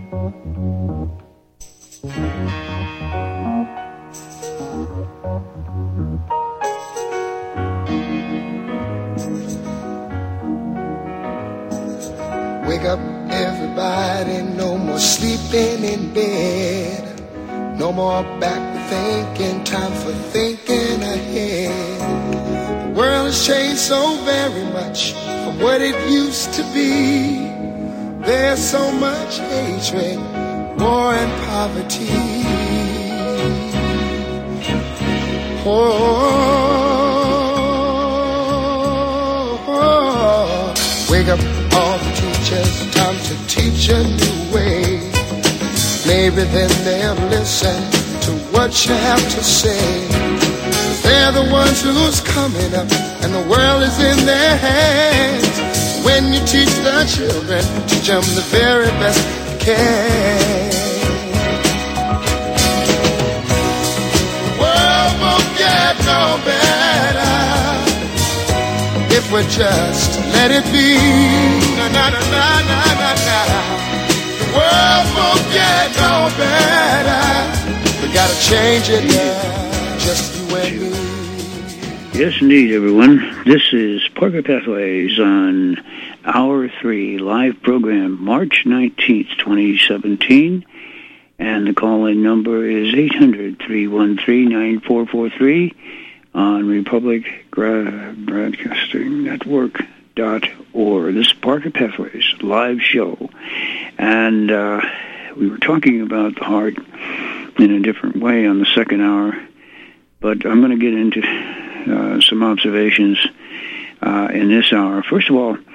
Wake up, everybody, no more sleeping in bed. No more back thinking, time for thinking ahead. The world has changed so very much from what it used to be. There's so much hatred, war and poverty. Wake up all the teachers, time to teach a new way. Maybe then they'll listen to what you have to say. They're the ones who's coming up, and the world is in their hands. When you teach the children, teach them the very best you can. The world won't get no better if we just let it be. Na na na na na na na. The world won't get no better. We gotta change it now, just you and me. Yes, indeed, everyone. This is Parker Pathways on Hour 3 live program, March 19th, 2017. And the call-in number is 800-313-9443 on Republic Broadcasting Network.org. This is Parker Pathways live show. And we were talking about the heart in a different way on the second hour. But I'm going to get into some observations in this hour. First of all,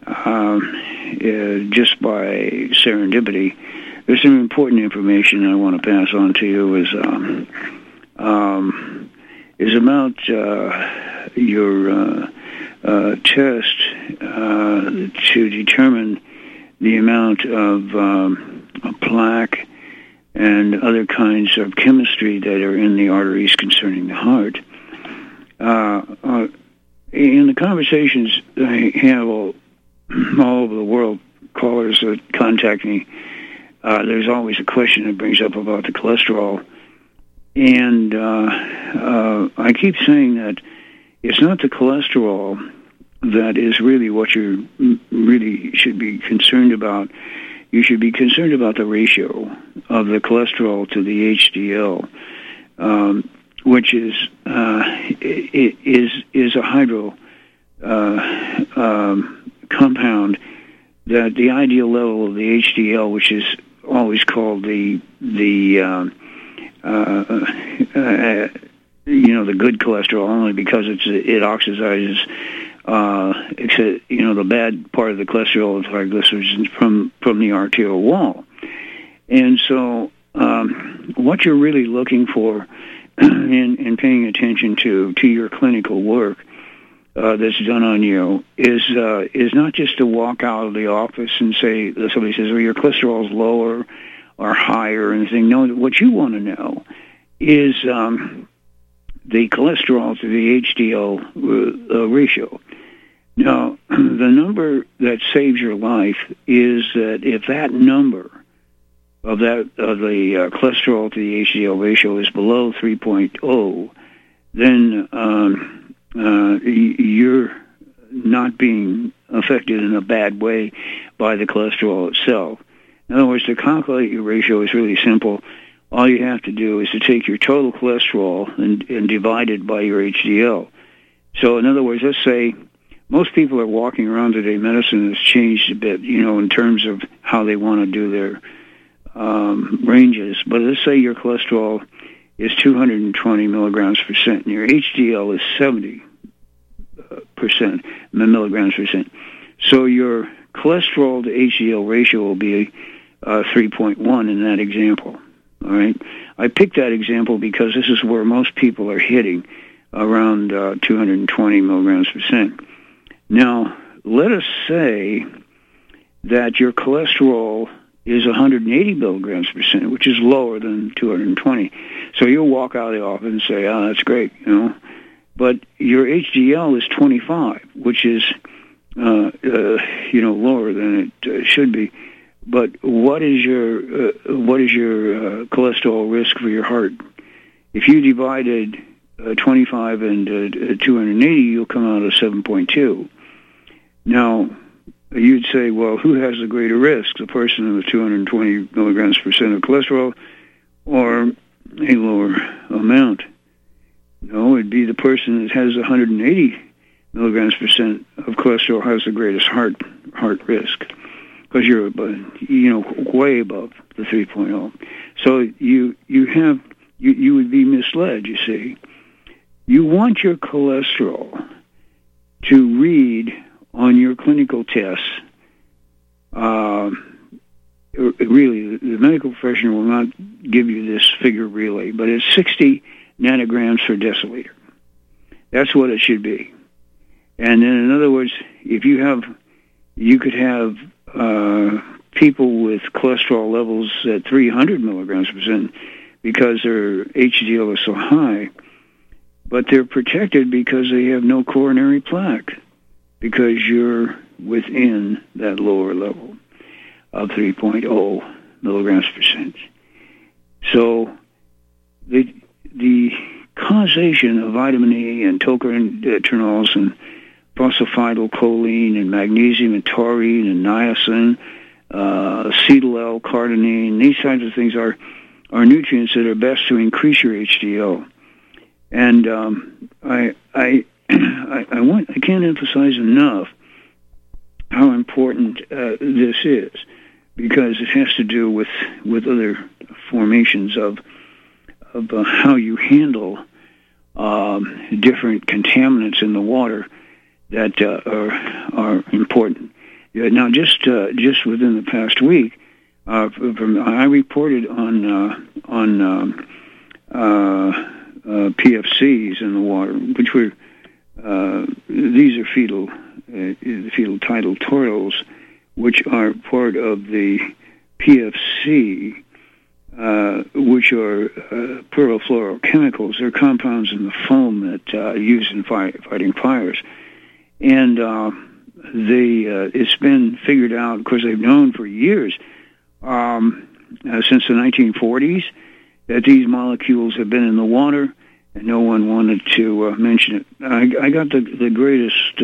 just by serendipity, there's some important information I want to pass on to you. Is about your test to determine the amount of plaque and other kinds of chemistry that are in the arteries concerning the heart. In the conversations I have all over the world, callers that contact me, there's always a question that brings up about the cholesterol. And I keep saying that it's not the cholesterol that is really what you really should be concerned about. You should be concerned about the ratio of the cholesterol to the HDL, which is a hydro compound. That the ideal level of the HDL, which is always called the good cholesterol, only because it oxidizes, the bad part of the cholesterol, the triglycerides, from the arterial wall. And so, what you're really looking for in paying attention to your clinical work that's done on you is not just to walk out of the office and say, somebody says, well, your cholesterol is lower or higher, and anything. No, what you want to know is the cholesterol to the HDL ratio. Now, the number that saves your life is that if that number of the cholesterol to the HDL ratio is below 3.0, then you're not being affected in a bad way by the cholesterol itself. In other words, to calculate your ratio is really simple. All you have to do is to take your total cholesterol and divide it by your HDL. So in other words, let's say most people are walking around today, medicine has changed a bit, in terms of how they want to do their ranges. But let's say your cholesterol is 220 milligrams percent, and your HDL is 70 milligrams percent. So your cholesterol to HDL ratio will be 3.1 in that example. All right. I picked that example because this is where most people are hitting, around 220 milligrams percent. Now, let us say that your cholesterol is 180 milligrams percent, which is lower than 220. So you'll walk out of the office and say, "Oh, that's great," But your HDL is 25, which is lower than it should be. But what is your cholesterol risk for your heart? If you divided 25 and 280, you'll come out of 7.2. Now, you'd say, well, who has the greater risk, the person with 220 milligrams percent of cholesterol or a lower amount? No, it'd be the person that has 180 milligrams percent of cholesterol has the greatest heart risk, because you're way above the 3.0. So you would be misled. You see, you want your cholesterol to read on your clinical tests. Really, the medical professional will not give you this figure really, but it's 60 nanograms per deciliter. That's what it should be. And then, in other words, if you could have people with cholesterol levels at 300 milligrams percent because their HDL is so high, but they're protected because they have no coronary plaque, because you're within that lower level of 3.0 milligrams percent. So the causation of vitamin E and tocotrienols and phosphatidylcholine and magnesium and taurine and niacin, acetyl L-carnitine, these kinds of things are nutrients that are best to increase your HDL. And I can't emphasize enough how important this is, because it has to do with other formations of how you handle different contaminants in the water that are important. Now, just within the past week, I reported on PFCs in the water, which were these are fetal tidal toils, which are part of the PFC, which are perfluorochemicals. They're compounds in the foam that are used in fighting fires. And it's been figured out, of course, they've known for years, since the 1940s, that these molecules have been in the water, and no one wanted to mention it. I got the greatest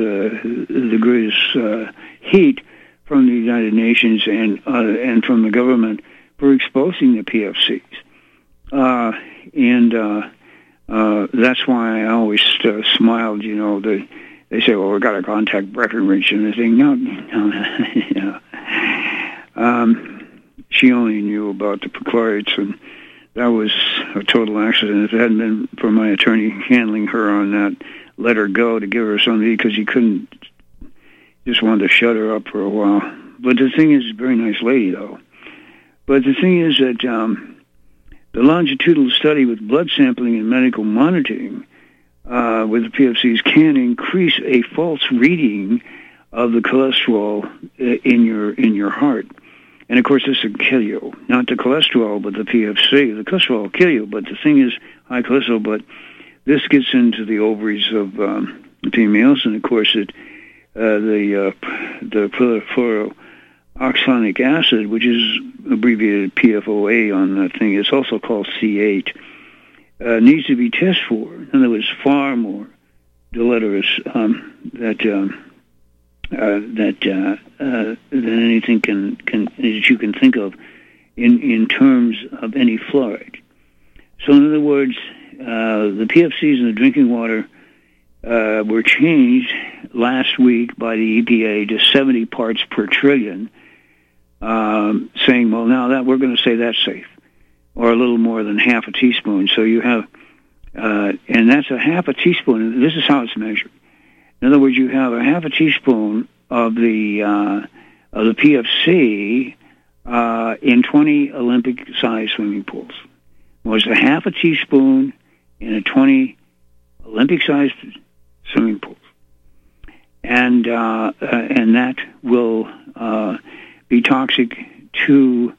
heat from the United Nations and from the government for exposing the PFCs, and that's why I always smiled. They say, "Well, we've got to contact Breckenridge," and they think, "No." She only knew about the perchlorates, and that was a total accident. If it hadn't been for my attorney handling her on that, let her go to give her something, because he couldn't, just wanted to shut her up for a while. But the thing is, a very nice lady, though. But the thing is that the longitudinal study with blood sampling and medical monitoring with the PFCs can increase a false reading of the cholesterol in your heart. And, of course, this will kill you. Not the cholesterol, but the PFC. The cholesterol will kill you, but the thing is high cholesterol. But this gets into the ovaries of females, and, of course, the perfluoroxonic acid, which is abbreviated PFOA on that thing, it's also called C8, needs to be tested for. In other words, far more deleterious than anything that you can think of in terms of any fluoride. So, in other words, the PFCs in the drinking water were changed last week by the EPA to 70 parts per trillion, saying, well, now that we're going to say that's safe, or a little more than half a teaspoon. So you have, and that's a half a teaspoon. This is how it's measured. In other words, you have a half a teaspoon of the PFC in 20 Olympic-sized swimming pools. It was a half a teaspoon in a 20 Olympic-sized swimming pools, and that will be toxic to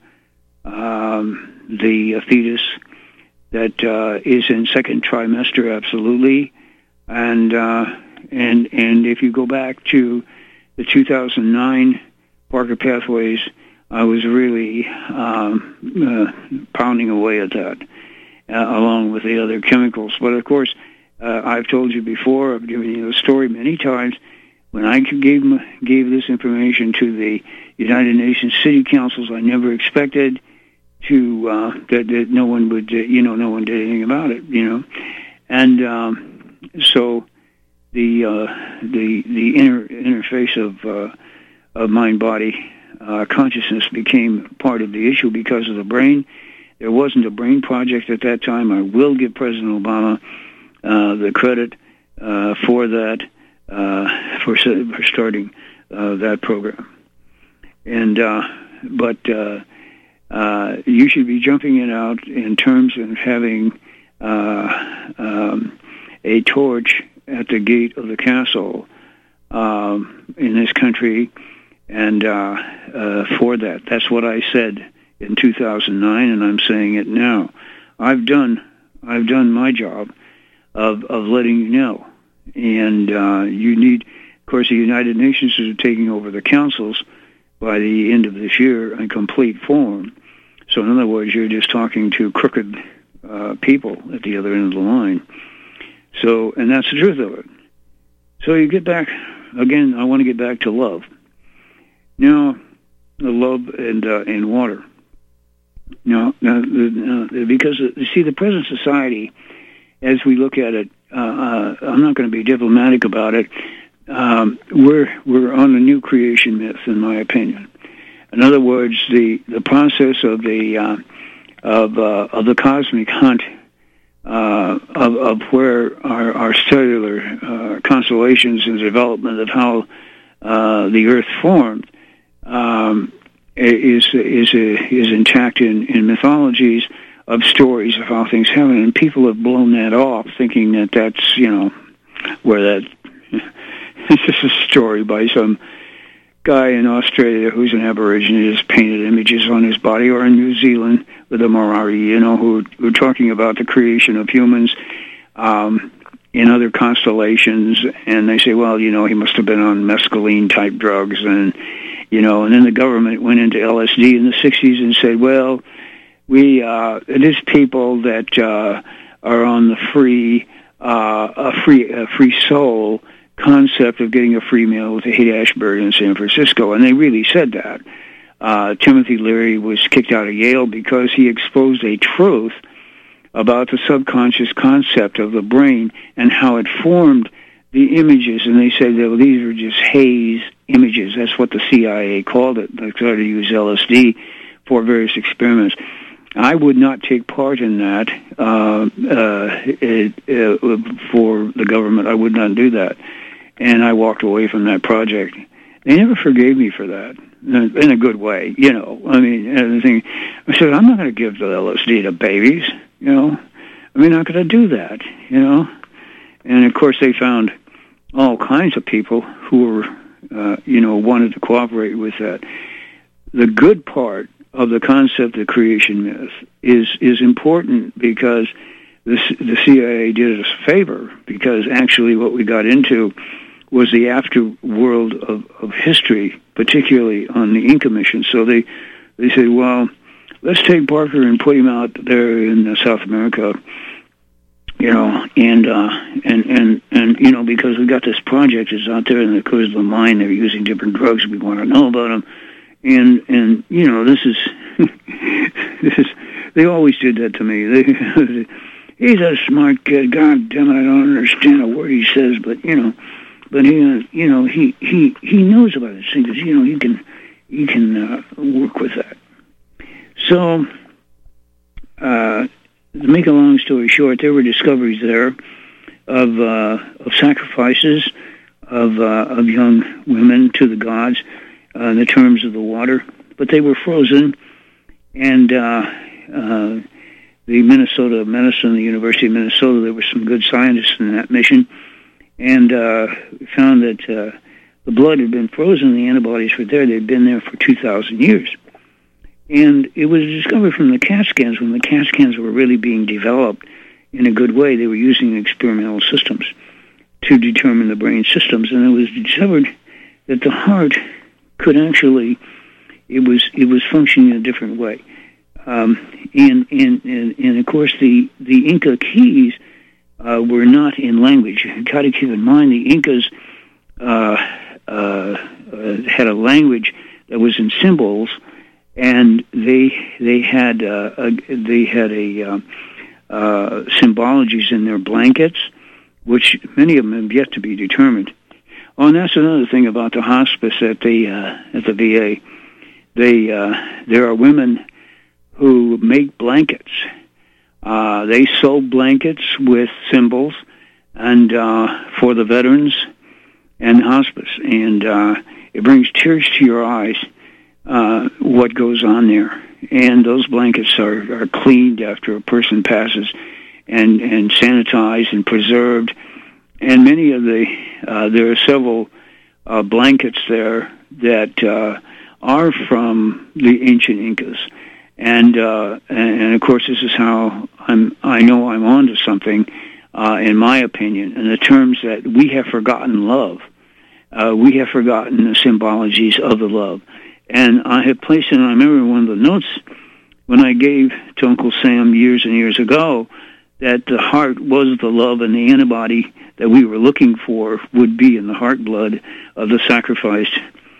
the fetus that is in second trimester, absolutely, and if you go back to the 2009 Parker Pathways I was really pounding away at that, along with the other chemicals. But of course, I've told you before, I've given you the story many times, when I gave this information to the United Nations City Councils, I never expected to that no one would, no one did anything about it, and so the interface of mind-body consciousness became part of the issue because of the brain. There wasn't a brain project at that time. I will give President Obama the credit for that, for starting that program. And but you should be jumping it out in terms of having a torch at the gate of the castle in this country, and for that. That's what I said in 2009, and I'm saying it now. I've done my job of letting you know, and you need, of course, the United Nations is taking over the councils by the end of this year in complete form. So in other words, you're just talking to crooked people at the other end of the line. So, and that's the truth of it. So you get back, again, I want to get back to love. Now, the love and water. Now, because, you see, the present society, as we look at it, I'm not going to be diplomatic about it, we're on a new creation myth, in my opinion. In other words, the process of the cosmic hunt of where our cellular constellations and development of how the Earth formed is intact in mythologies of stories of how things happen, and people have blown that off, thinking that that's where that it's just a story by some guy in Australia who's an Aborigine, just painted images on his body, or in New Zealand with the Maori, who are talking about the creation of humans in other constellations, and they say, well, he must have been on mescaline-type drugs, and then the government went into LSD in the 60s and said, well, it is people that are on the free soul concept of getting a free meal with the Haight-Ashbury in San Francisco, and they really said that. Timothy Leary was kicked out of Yale because he exposed a truth about the subconscious concept of the brain and how it formed the images, and they said that these were just haze images. That's what the CIA called it. They tried to use LSD for various experiments. I would not take part in that for the government. I would not do that. And I walked away from that project. They never forgave me for that, in a good way, I said, I'm not going to give the LSD to babies, I'm not going to do that, And, of course, they found all kinds of people who were, wanted to cooperate with that. The good part of the concept of creation myth is important because the CIA did us a favor, because actually what we got into was the afterworld of history, particularly on the Inca mission. So they said, well, let's take Parker and put him out there in South America, and because we got this project is out there, and because of the mind, they're using different drugs. We want to know about them, and this is they always did that to me. He's a smart kid. God damn it, I don't understand a word he says, but he knows about this thing, because he can work with that. So, to make a long story short, there were discoveries there of sacrifices of young women to the gods in the terms of the water, but they were frozen, and the Minnesota Medicine, the University of Minnesota, there were some good scientists in that mission, and found that the blood had been frozen, the antibodies were there, they'd been there for 2,000 years. And it was discovered from the CAT scans, when the CAT scans were really being developed in a good way. They were using experimental systems to determine the brain systems, and it was discovered that the heart could actually it was functioning in a different way. And of course the Inca keys were not in language. You've got to keep in mind the Incas had a language that was in symbols, and they had symbologies in their blankets, which many of them have yet to be determined. Oh, and that's another thing about the hospice at the VA. There are women who make blankets. They sew blankets with symbols, and for the veterans and hospice, and it brings tears to your eyes what goes on there. And those blankets are cleaned after a person passes, and sanitized and preserved. And many of there are several blankets there that are from the ancient Incas. And of course, this is how I know I'm onto something, in my opinion, in the terms that we have forgotten love. We have forgotten the symbologies of the love. And I have placed it, I remember in one of the notes when I gave to Uncle Sam years and years ago, that the heart was the love, and the antibody that we were looking for would be in the heart blood of the sacrificed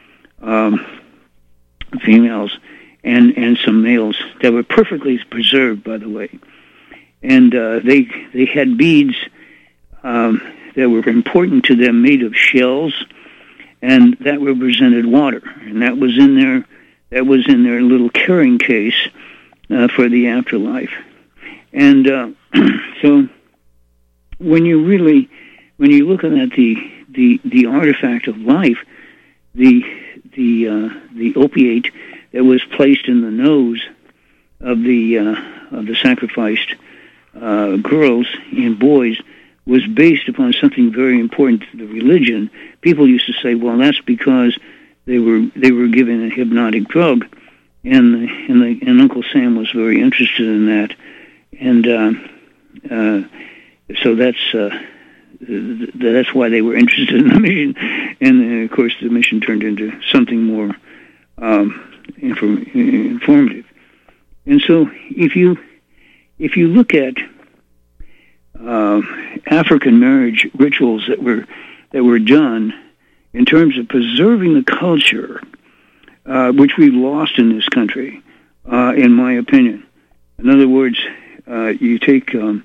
females and some males that were perfectly preserved, by the way. And they had beads that were important to them, made of shells, and that represented water, and that was in their little carrying case for the afterlife. And so when you're looking at the artifact of life, the opiate that was placed in the nose of the sacrificed girls and boys was based upon something very important to the religion. People used to say, well, that's because they were given a hypnotic drug, and Uncle Sam was very interested in that, and so that's why they were interested in the mission, and of course the mission turned into something more informative. And so if you look at African marriage rituals that were done in terms of preserving the culture, which we've lost in this country, in my opinion. In other words, you take the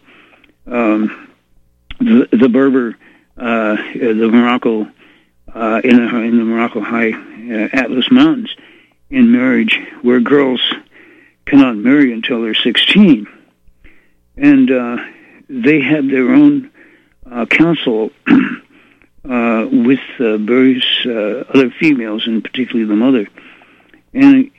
Berber, the Morocco, in the Morocco High Atlas Mountains, in marriage, where girls cannot marry until they're 16, and they have their own council with various other females, and particularly the mother. And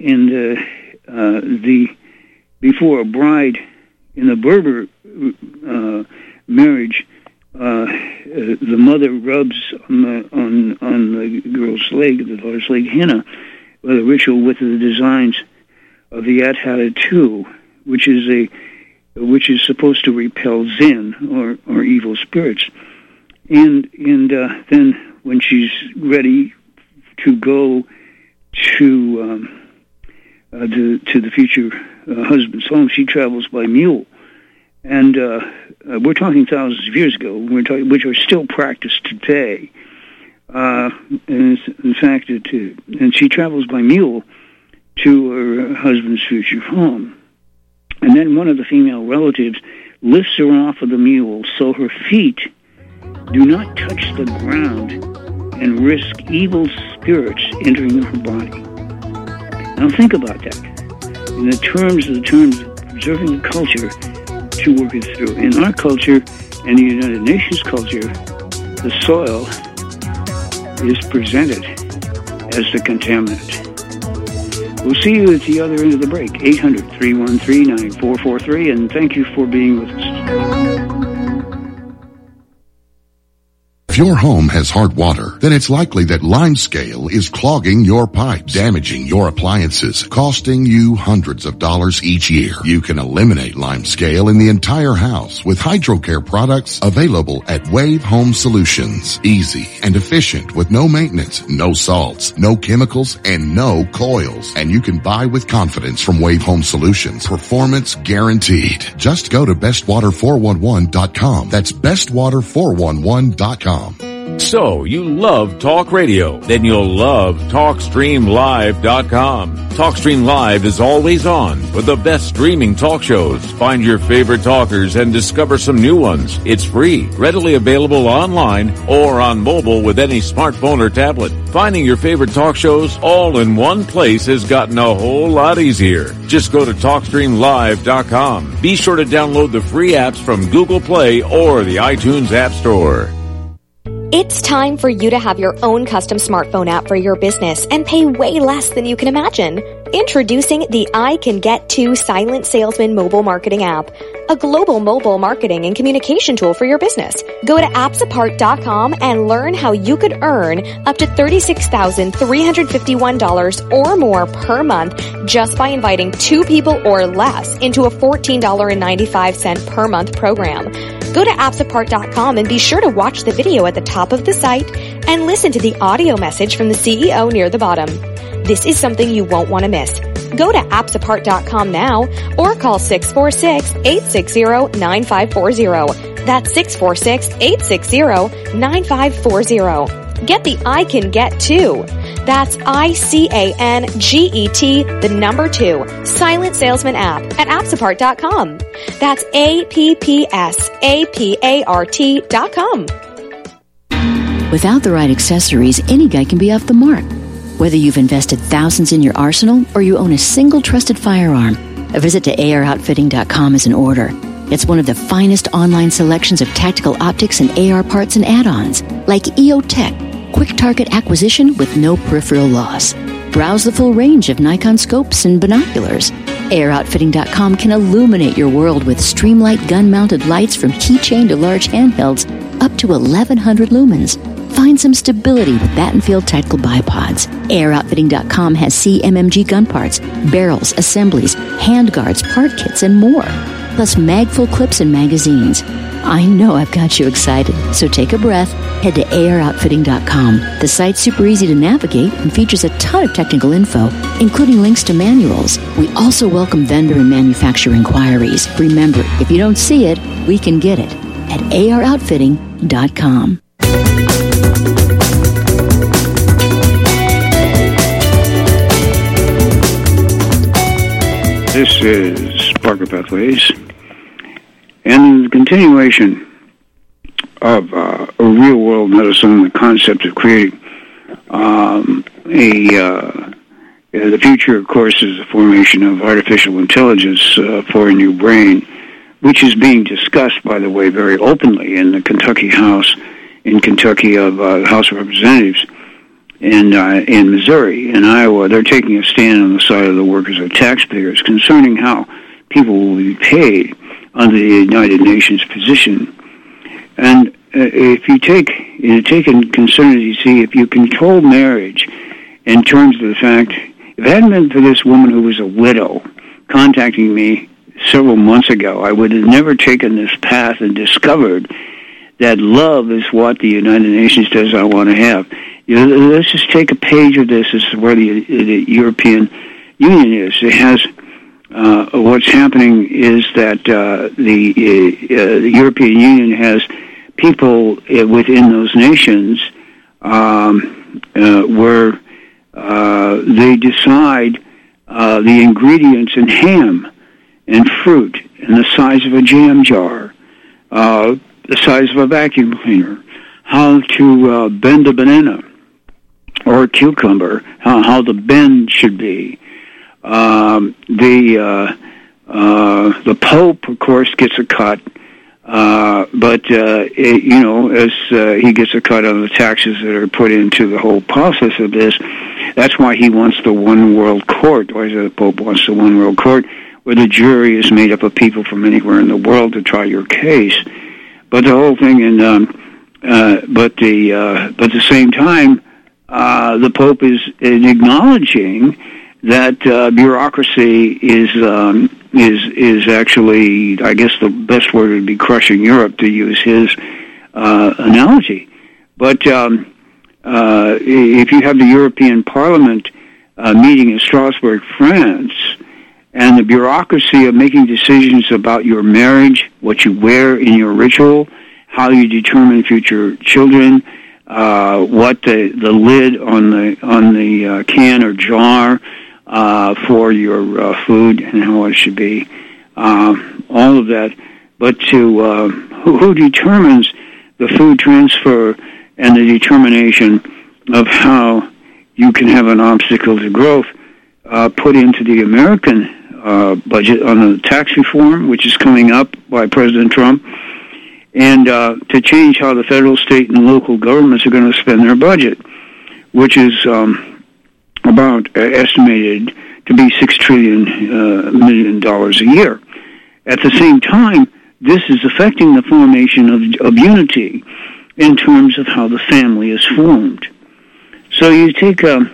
before a bride in the Berber marriage, the mother rubs on the girl's leg, the daughter's leg, henna, with a ritual with the designs of the At-Hada-Tu, which is supposed to repel Zin or evil spirits. And then when she's ready to go to the future husband's home, she travels by mule. And we're talking thousands of years ago, which are still practiced today. And in fact, and she travels by mule to her husband's future home. And then one of the female relatives lifts her off of the mule so her feet do not touch the ground and risk evil spirits entering her body. Now think about that. In the terms of preserving the culture to work it through. In our culture and the United Nations culture, the soil is presented as the contaminant. We'll see you at the other end of the break, 800-313-9443, and thank you for being with us. If your home has hard water, then it's likely that Limescale is clogging your pipes, damaging your appliances, costing you hundreds of dollars each year. You can eliminate Limescale in the entire house with HydroCare products available at Wave Home Solutions. Easy and efficient with no maintenance, no salts, no chemicals, and no coils. And you can buy with confidence from Wave Home Solutions. Performance guaranteed. Just go to bestwater411.com. That's bestwater411.com. So, you love talk radio? Then you'll love TalkStreamLive.com. TalkStream Live is always on with the best streaming talk shows. Find your favorite talkers and discover some new ones. It's free, readily available online or on mobile with any smartphone or tablet. Finding your favorite talk shows all in one place has gotten a whole lot easier. Just go to TalkStreamLive.com. Be sure to download the free apps from Google Play or the iTunes App Store. It's time for you to have your own custom smartphone app for your business and pay way less than you can imagine. Introducing the I Can Get To Silent Salesman mobile marketing app, a global mobile marketing and communication tool for your business. Go to appsapart.com and learn how you could earn up to $36,351 or more per month just by inviting 2 people or less into a $14.95 per month program. Go to appsapart.com and be sure to watch the video at the top of the site and listen to the audio message from the CEO near the bottom. This is something you won't want to miss. Go to appsapart.com now or call 646-860-9540. That's 646-860-9540. Get the I Can Get To. That's ICANGET, the number 2, Silent Salesman app at appsapart.com. That's APPSAPART.com. Without the right accessories, any guy can be off the mark. Whether you've invested thousands in your arsenal or you own a single trusted firearm, a visit to AROutfitting.com is in order. It's one of the finest online selections of tactical optics and AR parts and add-ons, like EOTech, quick target acquisition with no peripheral loss. Browse the full range of Nikon scopes and binoculars. AROutfitting.com can illuminate your world with Streamlight gun-mounted lights from keychain to large handhelds up to 1,100 lumens. Find some stability with Battenfield Tactical Bipods. AROutfitting.com has CMMG gun parts, barrels, assemblies, handguards, part kits, and more. Plus mag-full clips and magazines. I know I've got you excited, so take a breath. Head to AROutfitting.com. The site's super easy to navigate and features a ton of technical info, including links to manuals. We also welcome vendor and manufacturer inquiries. Remember, if you don't see it, we can get it at AROutfitting.com. This is Parker Pathways, and the continuation of a real-world medicine, the concept of creating the future, of course, is the formation of artificial intelligence for a new brain, which is being discussed, by the way, very openly in the Kentucky House, House of Representatives, and in Missouri and Iowa. They're taking a stand on the side of the workers or taxpayers concerning how people will be paid under the United Nations position. And if you take in consideration, you see, if you control marriage in terms of the fact, if it hadn't been for this woman who was a widow contacting me several months ago, I would have never taken this path and discovered that love is what the United Nations says I want to have. Let's just take a page of this. This is where the European Union is. It has what's happening is that the European Union has people within those nations where they decide the ingredients in ham and fruit and the size of a jam jar, the size of a vacuum cleaner, how to bend a banana or a cucumber, how the bend should be. The Pope, of course, gets a cut, but as he gets a cut on the taxes that are put into the whole process of this. That's why he wants the one world court. Why is it the Pope wants the one world court, where the jury is made up of people from anywhere in the world to try your case. But the whole thing, and But at the same time, the Pope is acknowledging that bureaucracy is actually, I guess the best word would be crushing Europe, to use his analogy. But if you have the European Parliament meeting in Strasbourg, France, and the bureaucracy of making decisions about your marriage, what you wear in your ritual, how you determine future children, what the lid on the can or jar for your food and how it should be, all of that. But to who determines the food transfer and the determination of how you can have an obstacle to growth put into the American budget on the tax reform, which is coming up by President Trump, and to change how the federal, state, and local governments are going to spend their budget, which is about estimated to be $6 million a year. At the same time, this is affecting the formation of unity in terms of how the family is formed. So you take I'm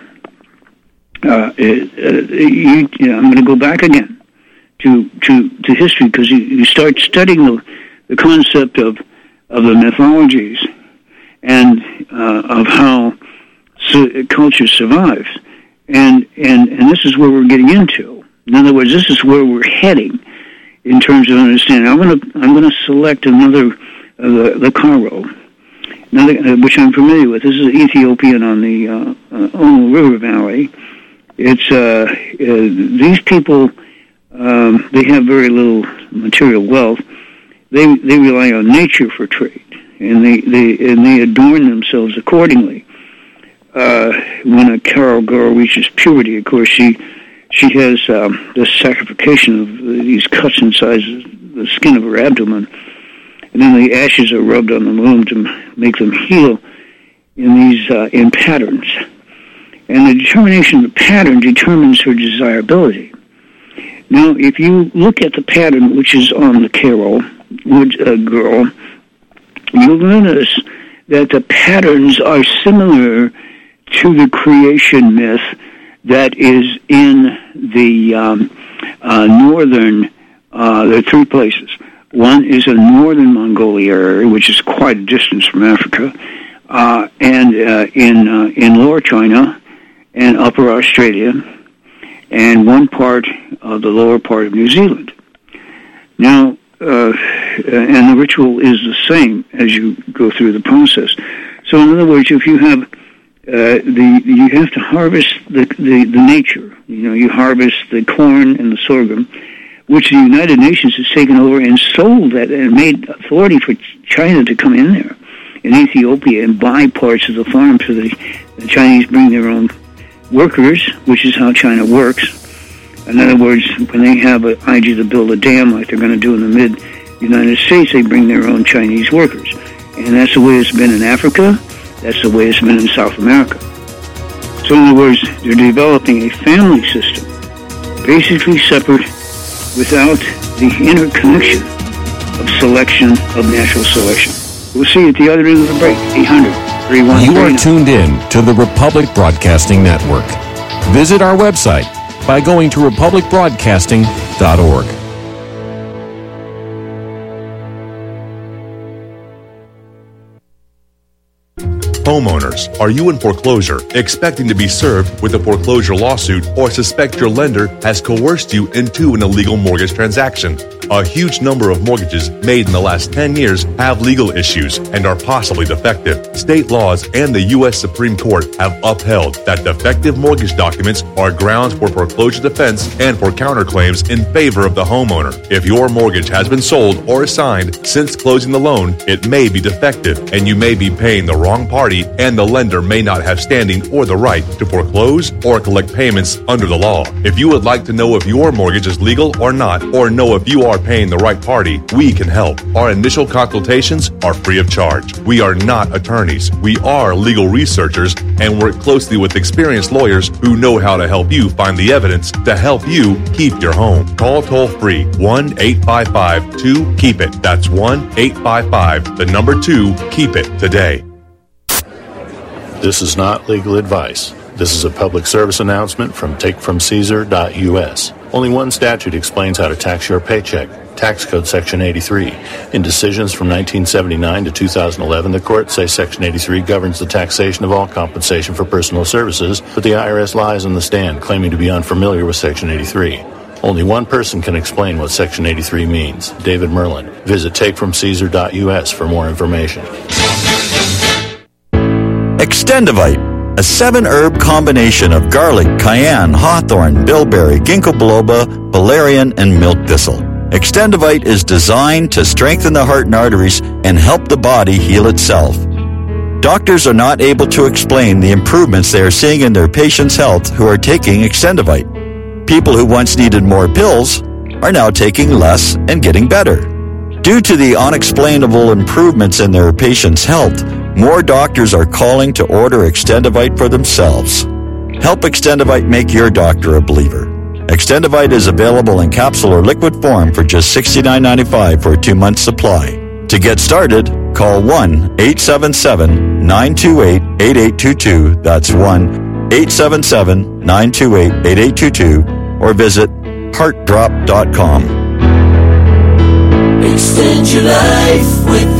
going to go back again to history, because you start studying the concept of the mythologies and of how culture survives, and this is where we're getting into. In other words, this is where we're heading in terms of understanding. I'm going to select another the Karo, which I'm familiar with. This is Ethiopian on the Omo River Valley. It's these people. They have very little material wealth. They rely on nature for trade, and they adorn themselves accordingly. When a Karo girl reaches puberty, of course, she has the sacrification of these cuts inside the skin of her abdomen, and then the ashes are rubbed on the womb to make them heal in patterns. And the determination of the pattern determines her desirability. Now, if you look at the pattern which is on the Karo girl, you'll notice that the patterns are similar to the creation myth that is in the northern, there are three places. One is in northern Mongolia area, which is quite a distance from Africa, and in lower China and upper Australia, and one part of the lower part of New Zealand. Now, and the ritual is the same as you go through the process. So, in other words, if you have you have to harvest the nature. You harvest the corn and the sorghum, which the United Nations has taken over and sold that and made authority for China to come in there in Ethiopia and buy parts of the farm, so the Chinese bring their own workers, which is how China works. In other words, when they have an idea to build a dam like they're going to do in the mid-United States, they bring their own Chinese workers. And that's the way it's been in Africa. That's the way it's been in South America. So in other words, they're developing a family system, basically separate, without the interconnection of selection, of natural selection. We'll see you at the other end of the break. 800-3139. You are tuned in to the Republic Broadcasting Network. Visit our website by going to republicbroadcasting.org. Homeowners, are you in foreclosure, expecting to be served with a foreclosure lawsuit, or suspect your lender has coerced you into an illegal mortgage transaction? A huge number of mortgages made in the last 10 years have legal issues and are possibly defective. State laws and the U.S. Supreme Court have upheld that defective mortgage documents are grounds for foreclosure defense and for counterclaims in favor of the homeowner. If your mortgage has been sold or assigned since closing the loan, it may be defective and you may be paying the wrong party party, and the lender may not have standing or the right to foreclose or collect payments under the law. If you would like to know if your mortgage is legal or not, or know if you are paying the right party, we can help. Our initial consultations are free of charge. We are not attorneys. We are legal researchers and work closely with experienced lawyers who know how to help you find the evidence to help you keep your home. Call toll-free 1-855-2-KEEP-IT. That's 1-855-2-KEEP-IT today. This is not legal advice. This is a public service announcement from takefromcaesar.us. Only one statute explains how to tax your paycheck. Tax Code Section 83. In decisions from 1979 to 2011, the courts say Section 83 governs the taxation of all compensation for personal services, but the IRS lies on the stand, claiming to be unfamiliar with Section 83. Only one person can explain what Section 83 means, David Merlin. Visit takefromcaesar.us for more information. Extendivite, a 7-herb combination of garlic, cayenne, hawthorn, bilberry, ginkgo biloba, valerian, and milk thistle. Extendivite is designed to strengthen the heart and arteries and help the body heal itself. Doctors are not able to explain the improvements they are seeing in their patients' health who are taking Extendivite. People who once needed more pills are now taking less and getting better. Due to the unexplainable improvements in their patients' health, more doctors are calling to order Extendivite for themselves. Help Extendivite make your doctor a believer. Extendivite is available in capsule or liquid form for just $69.95 for a 2-month supply. To get started, call 1-877-928-8822. That's 1-877-928-8822. Or visit heartdrop.com. Extend your life with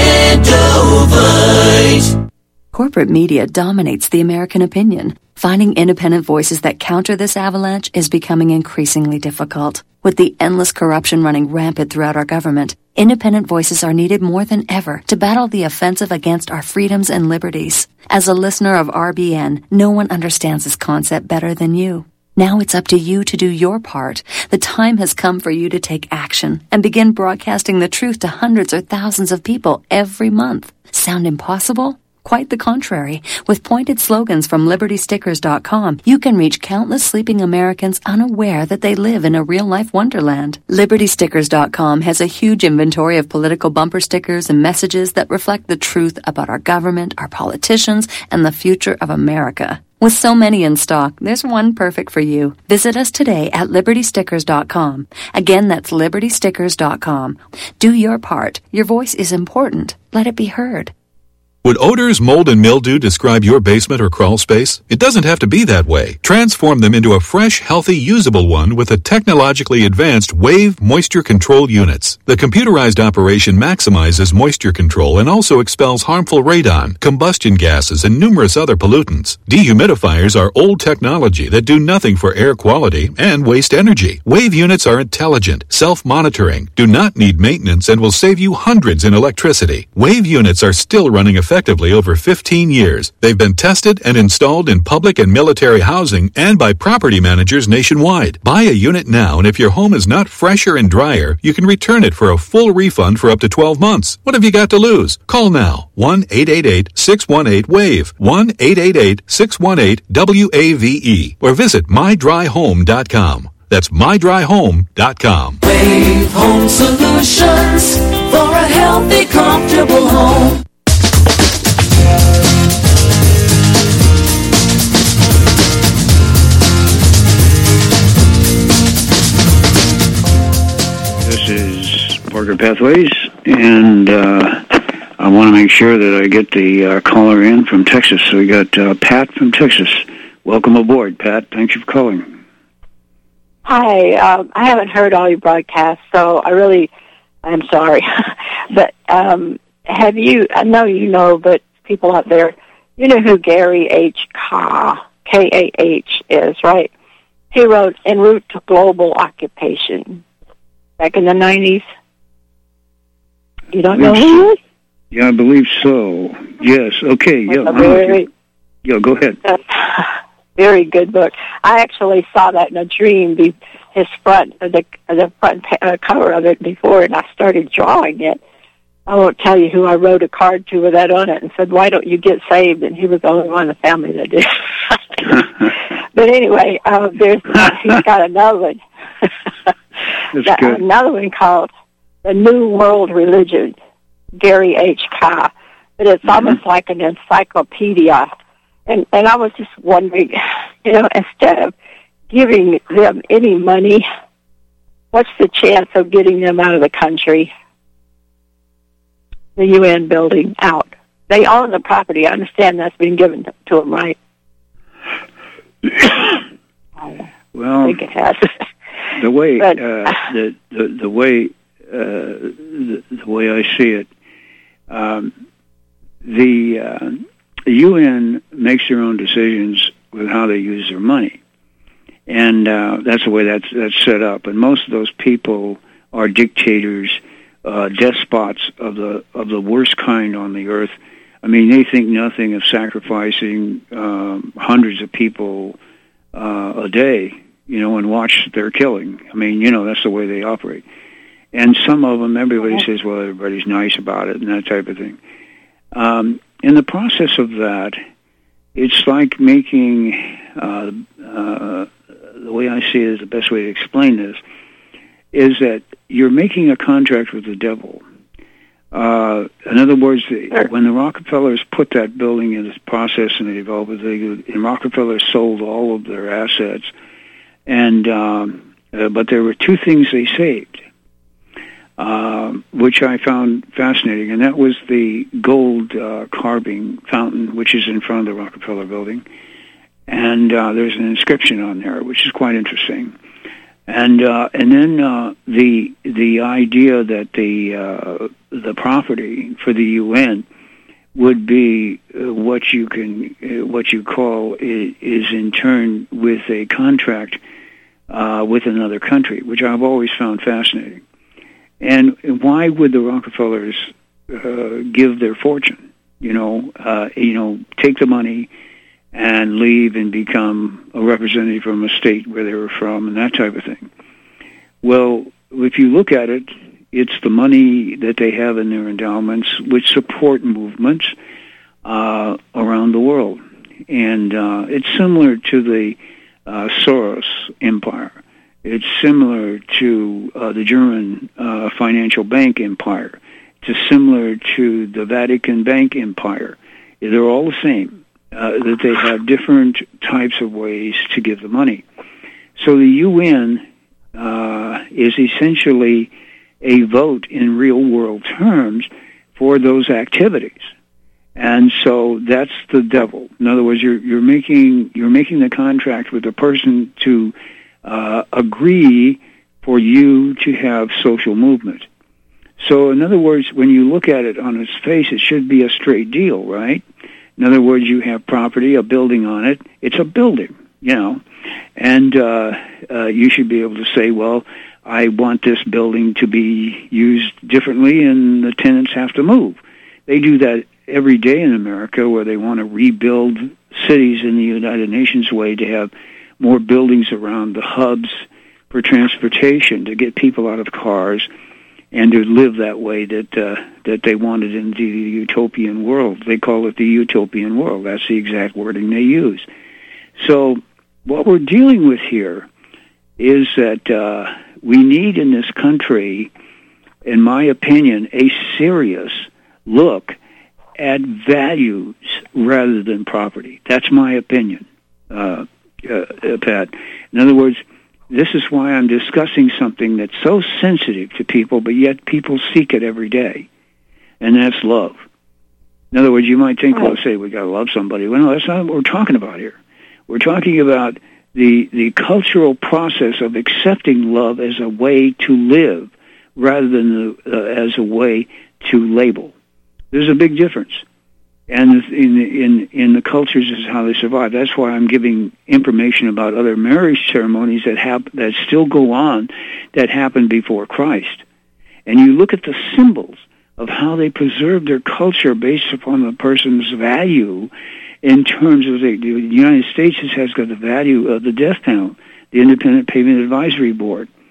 Extendovite. Corporate media dominates the American opinion. Finding independent voices that counter this avalanche is becoming increasingly difficult. With the endless corruption running rampant throughout our government, independent voices are needed more than ever to battle the offensive against our freedoms and liberties. As a listener of RBN, no one understands this concept better than you. Now it's up to you to do your part. The time has come for you to take action and begin broadcasting the truth to hundreds or thousands of people every month. Sound impossible? Quite the contrary. With pointed slogans from LibertyStickers.com, you can reach countless sleeping Americans unaware that they live in a real-life wonderland. LibertyStickers.com has a huge inventory of political bumper stickers and messages that reflect the truth about our government, our politicians, and the future of America. With so many in stock, there's one perfect for you. Visit us today at LibertyStickers.com. Again, that's LibertyStickers.com. Do your part. Your voice is important. Let it be heard. Would odors, mold, and mildew describe your basement or crawl space? It doesn't have to be that way. Transform them into a fresh, healthy, usable one with the technologically advanced Wave Moisture Control Units. The computerized operation maximizes moisture control and also expels harmful radon, combustion gases, and numerous other pollutants. Dehumidifiers are old technology that do nothing for air quality and waste energy. Wave units are intelligent, self-monitoring, do not need maintenance, and will save you hundreds in electricity. Wave units are still running effectively over 15 years. They've been tested and installed in public and military housing and by property managers nationwide. Buy a unit now, and if your home is not fresher and drier, you can return it for a full refund for up to 12 months. What have you got to lose? Call now. 1-888-618-WAVE. 1-888-618-WAVE. Or visit mydryhome.com. That's mydryhome.com. Wave Home Solutions for a healthy, comfortable home. This is Parker Pathways, and I want to make sure that I get the caller in from Texas. So we got Pat from Texas. Welcome aboard, Pat. Thanks for calling. Hi. I haven't heard all your broadcasts, so I'm sorry. But have you, I know you know, but people out there, you know who Gary H. Kah, K-A-H, is, right? He wrote En Route to Global Occupation back in the 90s. You don't know who he is? Yeah, I believe so. Yes. Okay. Yeah. Go ahead. Very good book. I actually saw that in a dream. The front cover of it before, and I started drawing it. I won't tell you who I wrote a card to with that on it and said, why don't you get saved? And he was the only one in the family that did. But anyway, he's got another one. That's good. Another one called The New World Religion, Gary H. Carr. But it's almost like an encyclopedia. And I was just wondering, instead of giving them any money, what's the chance of getting them out of the country? The UN building out. They own the property. I understand that's been given to them, right? Well, I think it has. The way the way I see it, the UN makes their own decisions with how they use their money, and that's the way that's set up. And most of those people are dictators, despots of the worst kind on the earth. I mean, they think nothing of sacrificing hundreds of people a day, and watch their killing. I mean, that's the way they operate. And some of them, everybody says, well, everybody's nice about it and that type of thing. In the process of that, it's like making, the way I see it is the best way to explain this, is that you're making a contract with the devil. In other words, when the Rockefellers put that building in this process and they developed it, and Rockefeller sold all of their assets, and but there were two things they saved, which I found fascinating, and that was the gold carving fountain, which is in front of the Rockefeller building, and there's an inscription on there, which is quite interesting. And then the idea that the property for the UN would be what you call is in turn with a contract with another country, which I've always found fascinating. And why would the Rockefellers give their fortune? Take the money and leave and become a representative from a state where they were from and that type of thing. Well, if you look at it, it's the money that they have in their endowments which support movements around the world. And it's similar to the Soros empire. It's similar to the German financial bank empire. It's similar to the Vatican Bank empire. They're all the same. That they have different types of ways to give the money. So the UN is essentially a vote in real world terms for those activities. And so that's the devil. In other words, you're making the contract with a person to agree for you to have social movement. So in other words, when you look at it on its face, it should be a straight deal, right? In other words, you have property, a building on it. It's a building, and you should be able to say, well, I want this building to be used differently, and the tenants have to move. They do that every day in America, where they want to rebuild cities in the United Nations way to have more buildings around the hubs for transportation, to get people out of cars and to live that way that they wanted in the utopian world. They call it the utopian world. That's the exact wording they use. So what we're dealing with here is that we need in this country, in my opinion, a serious look at values rather than property. That's my opinion, Pat. In other words, this is why I'm discussing something that's so sensitive to people, but yet people seek it every day, and that's love. In other words, you might think, well, say we got to love somebody. Well, no, that's not what we're talking about here. We're talking about the cultural process of accepting love as a way to live rather than as a way to label. There's a big difference. And in the cultures is how they survive. That's why I'm giving information about other marriage ceremonies that still go on that happened before Christ. And you look at the symbols of how they preserve their culture based upon the person's value in terms of the United States has got the value of the death penalty, the Independent Payment Advisory Board.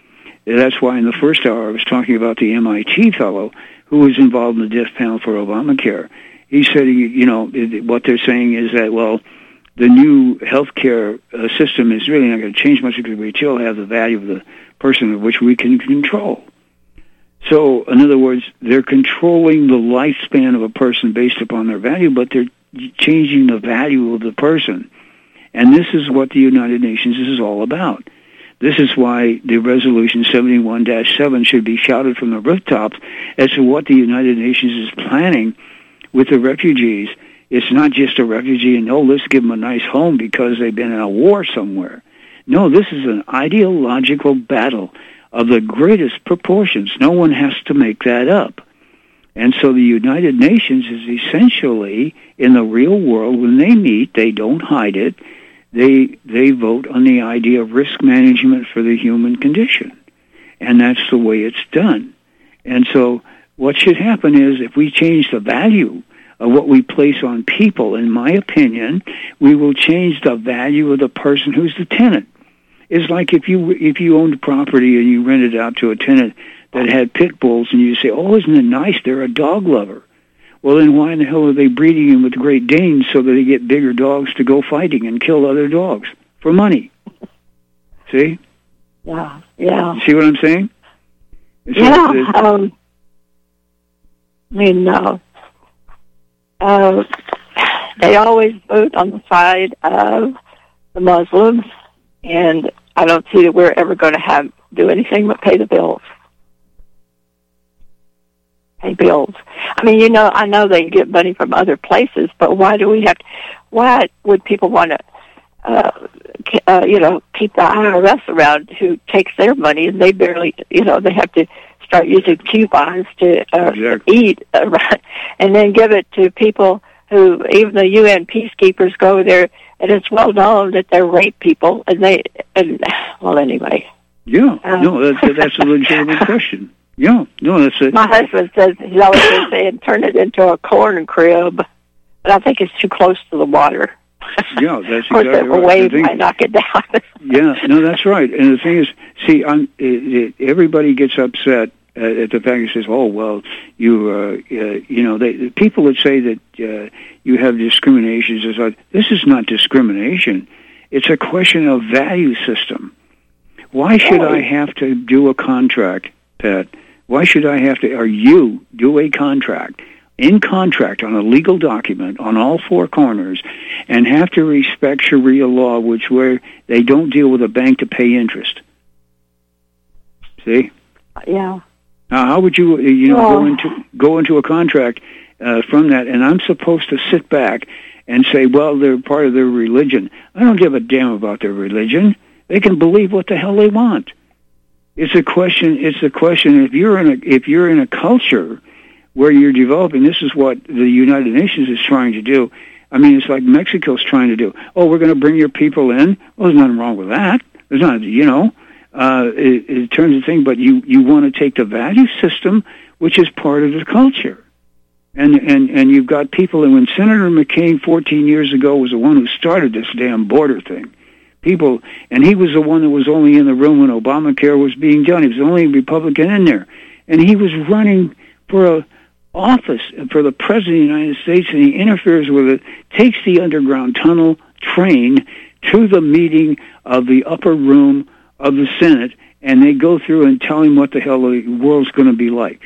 That's why in the first hour I was talking about the MIT fellow who was involved in the death panel for Obamacare. He said, what they're saying is that, well, the new healthcare system is really not going to change much because we still have the value of the person of which we can control. So, in other words, they're controlling the lifespan of a person based upon their value, but they're changing the value of the person. And this is what the United Nations is all about. This is why the Resolution 71-7 should be shouted from the rooftops as to what the United Nations is planning with the refugees. It's not just a refugee and, let's give them a nice home because they've been in a war somewhere. No, this is an ideological battle of the greatest proportions. No one has to make that up. And so the United Nations is essentially, in the real world, when they meet, they don't hide it. They vote on the idea of risk management for the human condition. And that's the way it's done. And so what should happen is if we change the value of what we place on people, in my opinion, we will change the value of the person who's the tenant. It's like if you owned property and you rented out to a tenant that had pit bulls and you say, oh, isn't it nice? They're a dog lover. Well, then why in the hell are they breeding them with Great Danes so that they get bigger dogs to go fighting and kill other dogs for money? See? Yeah. See what I'm saying? So they always vote on the side of the Muslims, and I don't see that we're ever going to do anything but pay the bills. Pay bills. I mean, I know they get money from other places, but why do we have to? Why would people want to, keep the IRS around who takes their money and they barely, they have to start using coupons to eat, and then give it to people who, even the UN peacekeepers go there, and it's well known that they're rape people, anyway. Yeah, that's a legitimate question. Yeah, no, that's it. My husband says he's always been saying turn it into a corn crib, but I think it's too close to the water. Yeah, that's exactly right. A wave might knock it down. Yeah, no, that's right. And the thing is, see, everybody gets upset at the fact that says, "Oh, well, the people that say that you have discrimination is like, this is not discrimination. It's a question of value system. Why should I have to do a contract, Pat? Why should I have to, or you, do a contract, in contract on a legal document on all four corners, and have to respect Sharia law, where they don't deal with a bank to pay interest? See? Yeah. Now, how would you, go into a contract from that, and I'm supposed to sit back and say, well, they're part of their religion. I don't give a damn about their religion. They can believe what the hell they want. It's a question. If you're in a culture where you're developing, this is what the United Nations is trying to do. I mean, it's like Mexico's trying to do. Oh, we're going to bring your people in. Well, there's nothing wrong with that. There's not, it turns the thing, but you want to take the value system, which is part of the culture. And you've got people, and when Senator McCain 14 years ago was the one who started this damn border thing, and he was the one that was only in the room when Obamacare was being done. He was the only Republican in there. And he was running for office for the President of the United States, and he interferes with it, takes the underground tunnel train to the meeting of the upper room of the Senate, and they go through and tell him what the hell the world's going to be like.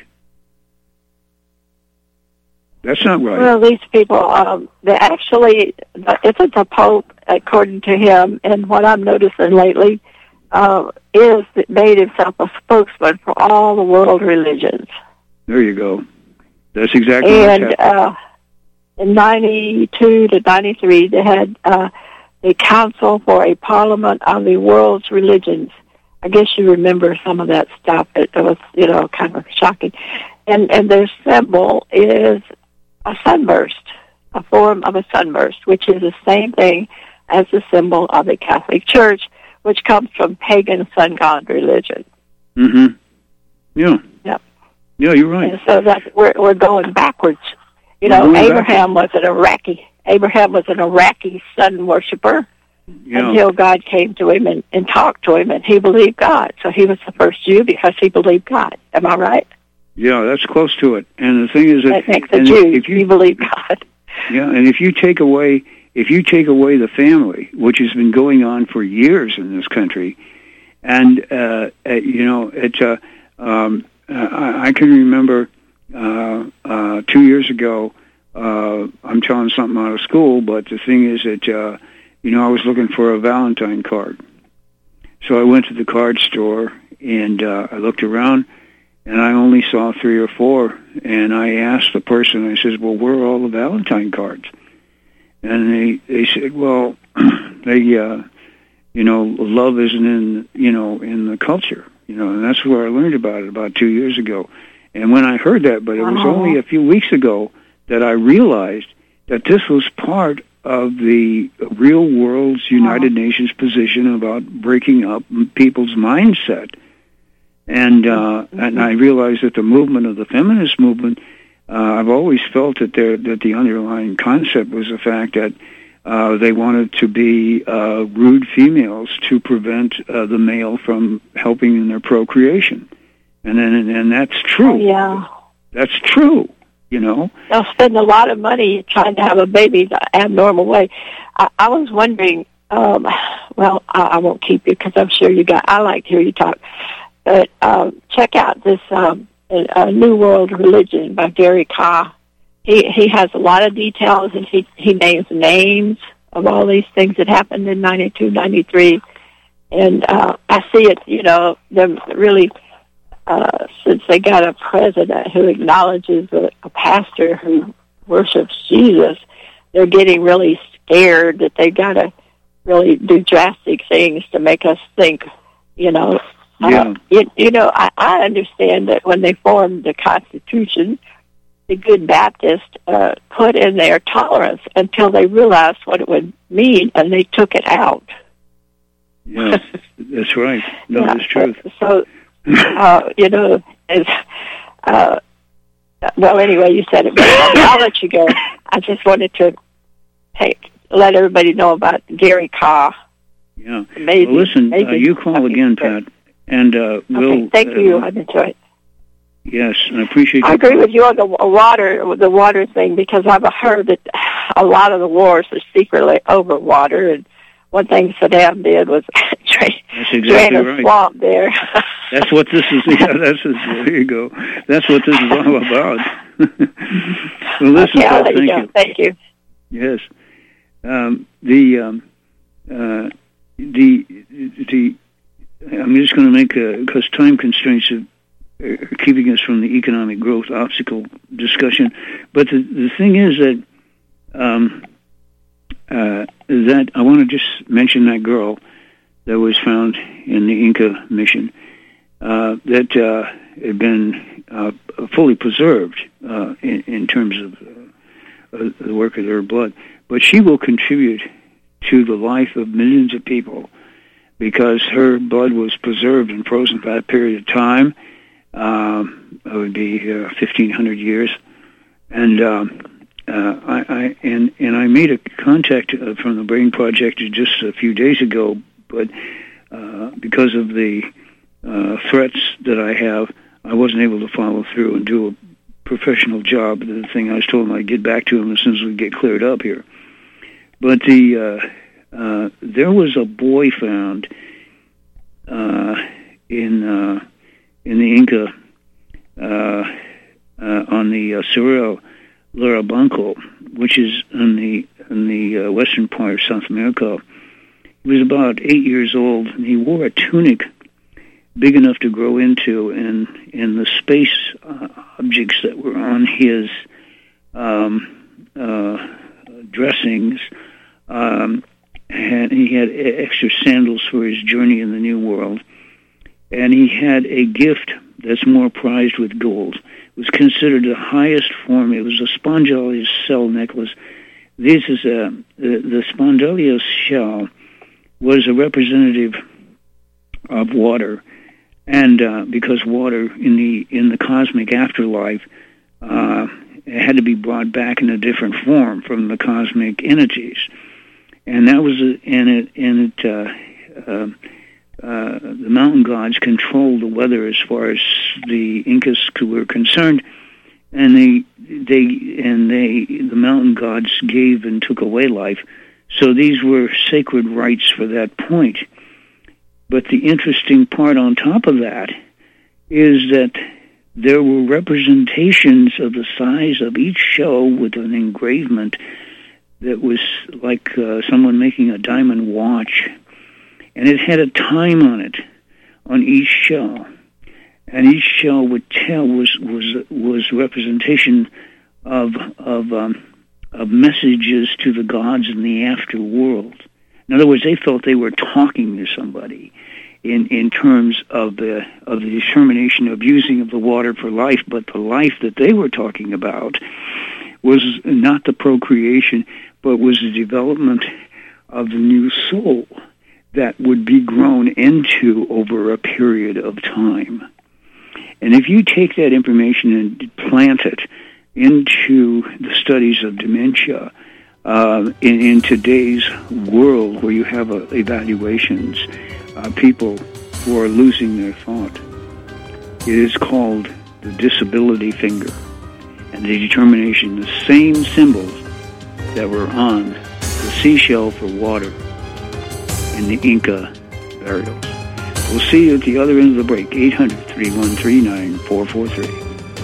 That's not right. Well, these people, they actually, isn't the Pope, according to him, and what I'm noticing lately, is that made himself a spokesman for all the world religions. There you go. That's exactly what's happening. In 92 to 93, they had the Council for a Parliament of the World's Religions. I guess you remember some of that stuff. It was, kind of shocking. And their symbol is a sunburst, a form of a sunburst, which is the same thing as the symbol of the Catholic Church, which comes from pagan sun god religion. Mm-hmm. Yeah. Yep. Yeah, you're right. And so that we're going backwards. Abraham was an Iraqi sun worshiper. until God came to him and talked to him, and he believed God. So he was the first Jew because he believed God. Am I right? Yeah, that's close to it. And the thing is that makes a Jew. If you believe God. Yeah, and if you take away the family, which has been going on for years in this country, and I can remember 2 years ago. I'm telling something out of school, but the thing is that I was looking for a Valentine card, so I went to the card store and I looked around, and I only saw 3 or 4, and I asked the person. I says, "Well, where are all the Valentine cards?" And they said, "Well, love isn't in the culture, and that's where I learned about it about 2 years ago." And when I heard that, but it was only a few weeks ago that I realized that this was part of the real world's United Nations position about breaking up people's mindset. And I realized that the movement of the feminist movement, I've always felt that the underlying concept was the fact that they wanted to be rude females to prevent the male from helping in their procreation. And that's true. Oh, yeah. That's true, They'll spend a lot of money trying to have a baby the abnormal way. I was wondering, I won't keep you because I'm sure I like to hear you talk. But check out this New World Religion by Gary Kah. He has a lot of details, and he names the names of all these things that happened in 92, 93. And I see it, them really... since they got a president who acknowledges a pastor who worships Jesus, they're getting really scared that they got to really do drastic things to make us think, Yeah. I understand that when they formed the Constitution, the Good Baptists put in their tolerance until they realized what it would mean, and they took it out. Yeah, that's right. No, that's truth. So... anyway, you said it, but I'll let you go. I just wanted to let everybody know about Gary Kah. Yeah. Amazing. Well, listen, you call again, Pat, and we'll... Thank you. I've enjoyed it. Yes, I appreciate I agree with you on the water thing, because I've heard that a lot of the wars are secretly over water, and one thing Saddam did was drain a swamp there. That's what this is. Yeah, there you go. That's what this is all about. Well, listen, Pat, thank you. Thank you. Yes. I'm just going to make because time constraints are keeping us from the economic growth obstacle discussion. But the thing is that I want to just mention that girl that was found in the Inca mission that had been fully preserved in terms of the work of her blood. But she will contribute to the life of millions of people because her blood was preserved and frozen for that period of time. It would be 1,500 years. And I made a contact from the Brain Project just a few days ago, but because of the threats that I have, I wasn't able to follow through and do a professional job. The thing I was told I'd get back to him as soon as we get cleared up here. But there was a boy found in the Inca on the Cerro Larabanco, which is in the western part of South America. He was about 8 years old, and he wore a tunic big enough to grow into, and the space objects that were on his dressings, and he had extra sandals for his journey in the New World, and he had a gift that's more prized with gold. It was considered the highest form. It was a spondylius shell necklace. This is the spondylius shell was a representative of water, and because water in the cosmic afterlife had to be brought back in a different form from the cosmic entities. and that was the mountain gods controlled the weather as far as the Incas were concerned, and the mountain gods gave and took away life. So these were sacred rites for that point. But the interesting part on top of that is that there were representations of the size of each shell with an engravement that was like someone making a diamond watch. And it had a time on it, on each shell. And each shell would tell was representation of messages to the gods in the afterworld. In other words, they felt they were talking to somebody in terms of the determination of using of the water for life, but the life that they were talking about was not the procreation, but was the development of the new soul that would be grown into over a period of time. And if you take that information and plant it into the studies of dementia in today's world where you have evaluations, people who are losing their thought, it is called the disability finger. And the determination, the same symbols that were on the seashell for water in the Inca burials. We'll see you at the other end of the break. 800-313-9443.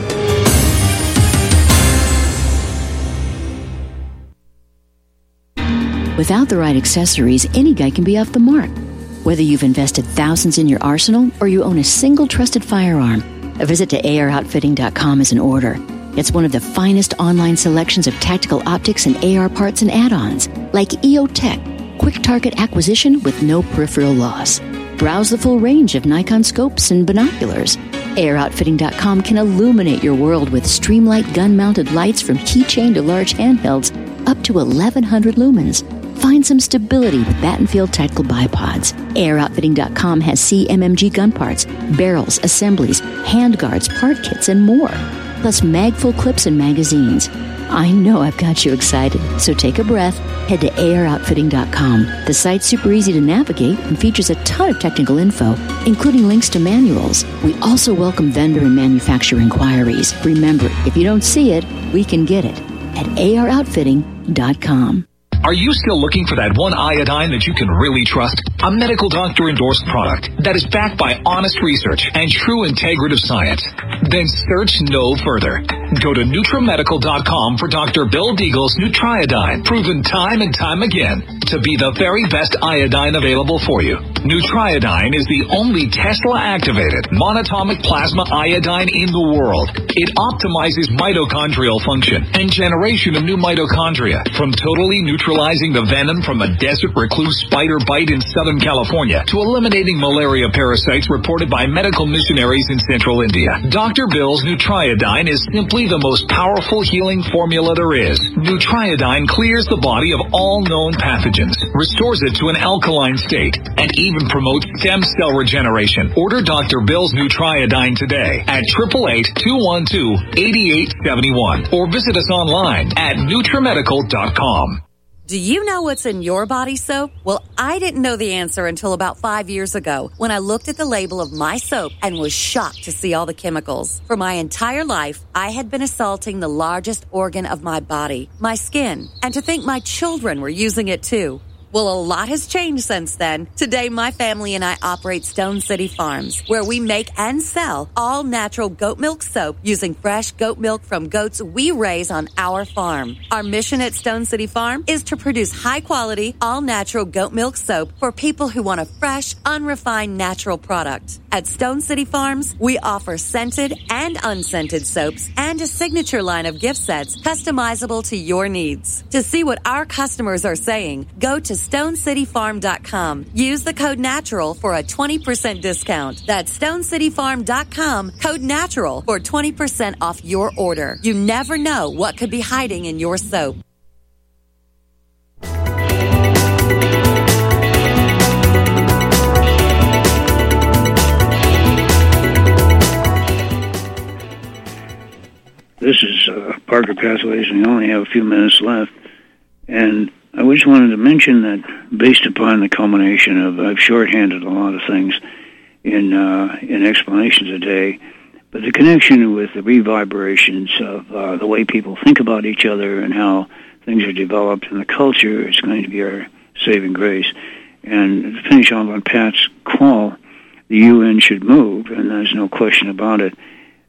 Without the right accessories, any guy can be off the mark. Whether you've invested thousands in your arsenal or you own a single trusted firearm, a visit to AROutfitting.com is in order. It's one of the finest online selections of tactical optics and AR parts and add-ons, like EOTech, quick target acquisition with no peripheral loss. Browse the full range of Nikon scopes and binoculars. AROutfitting.com can illuminate your world with Streamlight gun-mounted lights from keychain to large handhelds up to 1,100 lumens. Find some stability with Battenfield Tactical Bipods. AROutfitting.com has CMMG gun parts, barrels, assemblies, handguards, part kits, and more. Plus mag-full clips and magazines. I know I've got you excited, so take a breath. Head to AROutfitting.com. The site's super easy to navigate and features a ton of technical info, including links to manuals. We also welcome vendor and manufacturer inquiries. Remember, if you don't see it, we can get it at AROutfitting.com. Are you still looking for that one iodine that you can really trust? A medical doctor endorsed product that is backed by honest research and true integrative science? Then search no further. Go to NutriMedical.com for Dr. Bill Deagle's Nutriodine, proven time and time again to be the very best iodine available for you. Nutriodine is the only Tesla-activated monatomic plasma iodine in the world. It optimizes mitochondrial function and generation of new mitochondria, from totally neutralizing the venom from a desert recluse spider bite in Southern California to eliminating malaria parasites reported by medical missionaries in Central India. Dr. Bill's Nutriodine is simply the most powerful healing formula there is. Nutriodine clears the body of all known pathogens, restores it to an alkaline state, and even promotes stem cell regeneration. Order Dr. Bill's Nutriodine today at 888-212-8871 or visit us online at NutriMedical.com. Do you know what's in your body soap? Well, I didn't know the answer until about 5 years ago when I looked at the label of my soap and was shocked to see all the chemicals. For my entire life, I had been assaulting the largest organ of my body, my skin, and to think my children were using it too. Well, a lot has changed since then. Today, my family and I operate Stone City Farms, where we make and sell all-natural goat milk soap using fresh goat milk from goats we raise on our farm. Our mission at Stone City Farm is to produce high-quality, all-natural goat milk soap for people who want a fresh, unrefined, natural product. At Stone City Farms, we offer scented and unscented soaps and a signature line of gift sets customizable to your needs. To see what our customers are saying, go to StoneCityFarm.com. Use the code NATURAL for a 20% discount. That's StoneCityFarm.com, code NATURAL for 20% off your order. You never know what could be hiding in your soap. This is Parker Pathways, and we only have a few minutes left. And I just wanted to mention that based upon the culmination of, I've shorthanded a lot of things in explanations today, but the connection with the reverberations of the way people think about each other and how things are developed in the culture is going to be our saving grace. And to finish off on Pat's call, the UN should move, and there's no question about it.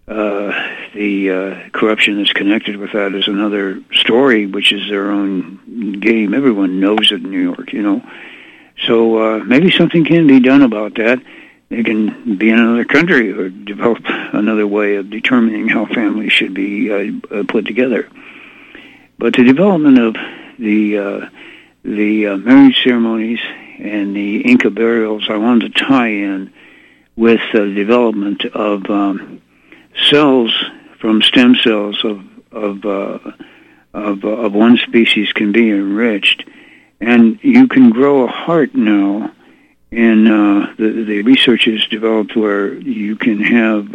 The corruption that's connected with that is another story, which is their own game. Everyone knows it in New York, you know. So maybe something can be done about that. They can be in another country or develop another way of determining how families should be put together. But the development of the marriage ceremonies and the Inca burials, I wanted to tie in with the development of cells from stem cells of one species can be enriched, and you can grow a heart now. And the research is developed where you can have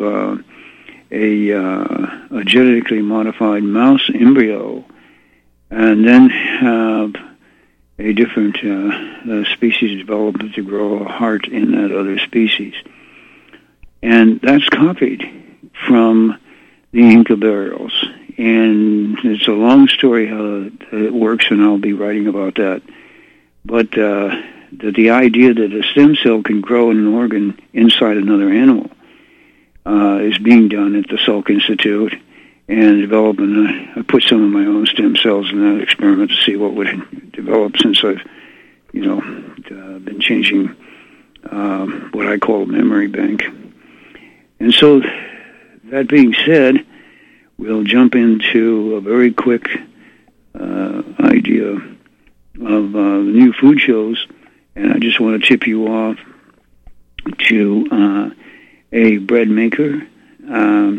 a genetically modified mouse embryo, and then have a different species develop to grow a heart in that other species. And that's copied from the Inca burials. And it's a long story how it works, and I'll be writing about that. But the idea that a stem cell can grow in an organ inside another animal is being done at the Salk Institute and developing. I put some of my own stem cells in that experiment to see what would develop since I've, been changing what I call a memory bank. And so, that being said, we'll jump into a very quick idea of the new food shows, and I just want to tip you off to a bread maker, and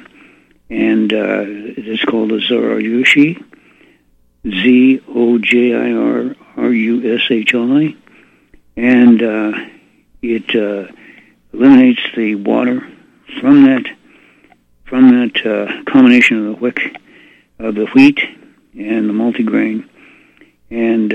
it's called a Zojirushi, Zojirushi, and it eliminates the water from that combination of the wick of the wheat and the multigrain, and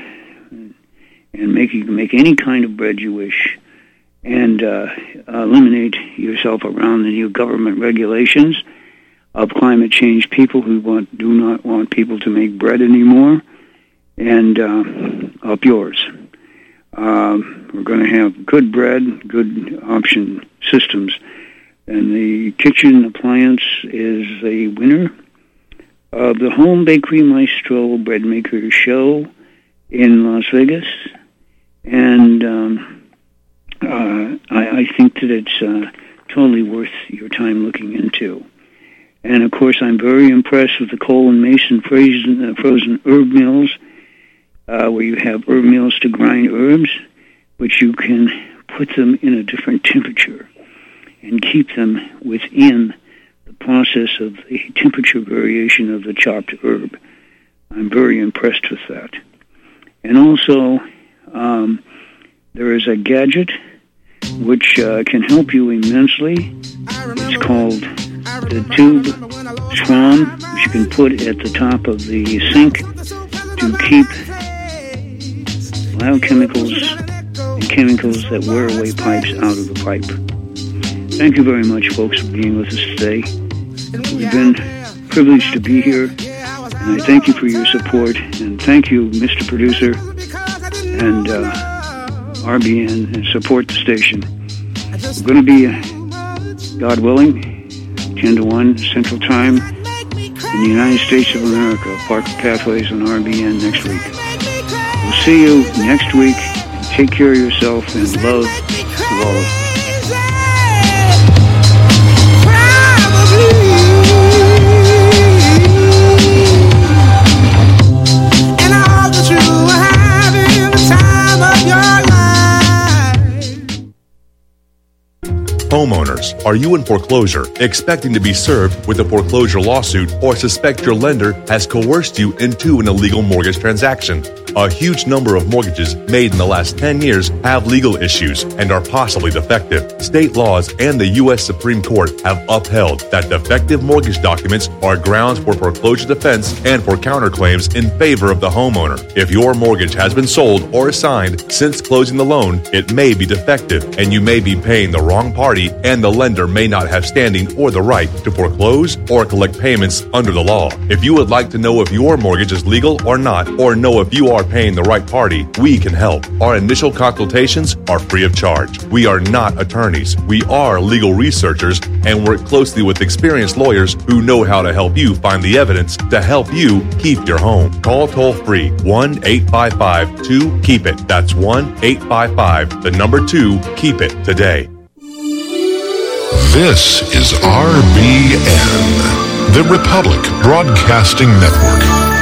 you can make any kind of bread you wish, and eliminate yourself around the new government regulations of climate change people who do not want people to make bread anymore, and up yours. We're going to have good bread, good option systems. And the kitchen appliance is the winner of the Home Bakery Maestro Bread Maker Show in Las Vegas. And I think that it's totally worth your time looking into. And, of course, I'm very impressed with the Cole and Mason frozen herb mills, where you have herb mills to grind herbs, but you can put them in a different temperature and keep them within the process of the temperature variation of the chopped herb. I'm very impressed with that. And also, there is a gadget which can help you immensely. It's called the Tube Schwamm, which you can put at the top of the sink to keep biochemicals and chemicals that wear away pipes out of the pipe. Thank you very much, folks, for being with us today. We've been privileged to be here, and I thank you for your support, and thank you, Mr. Producer, and RBN, and support the station. We're going to be, God willing, 10 to 1 Central Time in the United States of America, Park Pathways on RBN next week. We'll see you next week. Take care of yourself, and love to all of you. Homeowners, are you in foreclosure, expecting to be served with a foreclosure lawsuit, or suspect your lender has coerced you into an illegal mortgage transaction? A huge number of mortgages made in the last 10 years have legal issues and are possibly defective. State laws and the U.S. Supreme Court have upheld that defective mortgage documents are grounds for foreclosure defense and for counterclaims in favor of the homeowner. If your mortgage has been sold or assigned since closing the loan, it may be defective and you may be paying the wrong party, and the lender may not have standing or the right to foreclose or collect payments under the law. If you would like to know if your mortgage is legal or not, or know if you are paying the right party, we can help. Our initial consultations are free of charge. We are not attorneys. We are legal researchers and work closely with experienced lawyers who know how to help you find the evidence to help you keep your home. Call toll-free 1-855-2-KEEP-IT. That's 1-855-2-KEEP-IT today. This is RBN, the Republic Broadcasting Network.